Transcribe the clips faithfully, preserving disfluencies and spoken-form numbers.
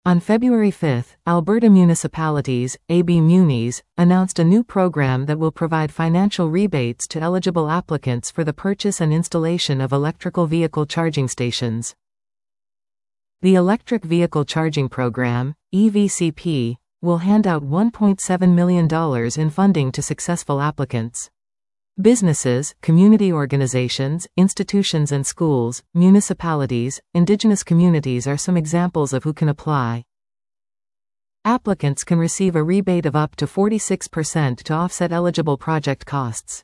On February fifth, Alberta Municipalities, A B Munis, announced a new program that will provide financial rebates to eligible applicants for the purchase and installation of electrical vehicle charging stations. The Electric Vehicle Charging Program, E V C P, will hand out one point seven million dollars in funding to successful applicants. Businesses, community organizations, institutions and schools, municipalities, Indigenous communities are some examples of who can apply. Applicants can receive a rebate of up to forty-six percent to offset eligible project costs.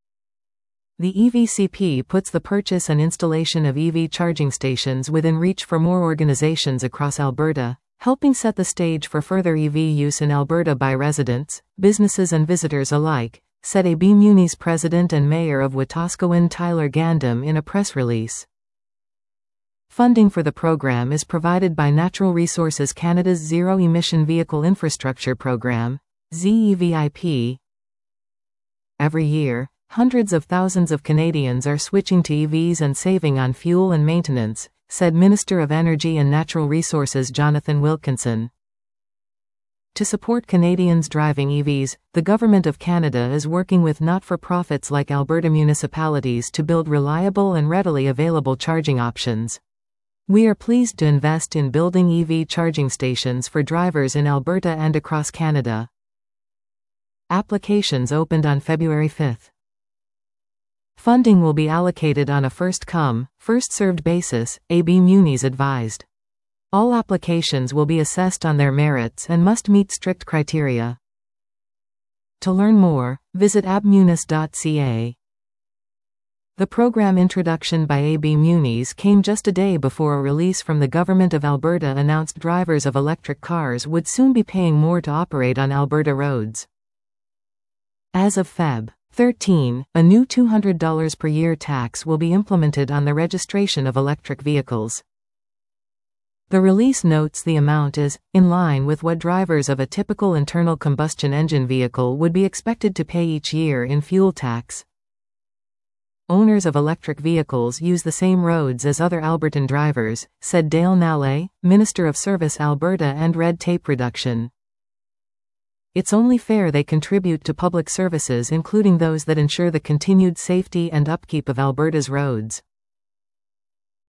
The E V C P puts the purchase and installation of E V charging stations within reach for more organizations across Alberta, helping set the stage for further E V use in Alberta by residents, businesses and visitors alike, said A B Munis President and Mayor of Wetaskiwin Tyler Gandam in a press release. Funding for the program is provided by Natural Resources Canada's Zero Emission Vehicle Infrastructure Program, Z E V I P. Every year, hundreds of thousands of Canadians are switching to E Vs and saving on fuel and maintenance, said Minister of Energy and Natural Resources Jonathan Wilkinson. To support Canadians driving E Vs, the Government of Canada is working with not-for-profits like Alberta municipalities to build reliable and readily available charging options. We are pleased to invest in building E V charging stations for drivers in Alberta and across Canada. Applications opened on February fifth. Funding will be allocated on a first-come, first-served basis, A B Munis advised. All applications will be assessed on their merits and must meet strict criteria. To learn more, visit a b munis dot c a. The program introduction by A B Munis came just a day before a release from the Government of Alberta announced drivers of electric cars would soon be paying more to operate on Alberta roads. As of February thirteenth, a new two hundred dollars per year tax will be implemented on the registration of electric vehicles. The release notes the amount is, in line with what drivers of a typical internal combustion engine vehicle would be expected to pay each year in fuel tax. Owners of electric vehicles use the same roads as other Albertan drivers, said Dale Nallay, Minister of Service Alberta and Red Tape Reduction. It's only fair they contribute to public services including those that ensure the continued safety and upkeep of Alberta's roads.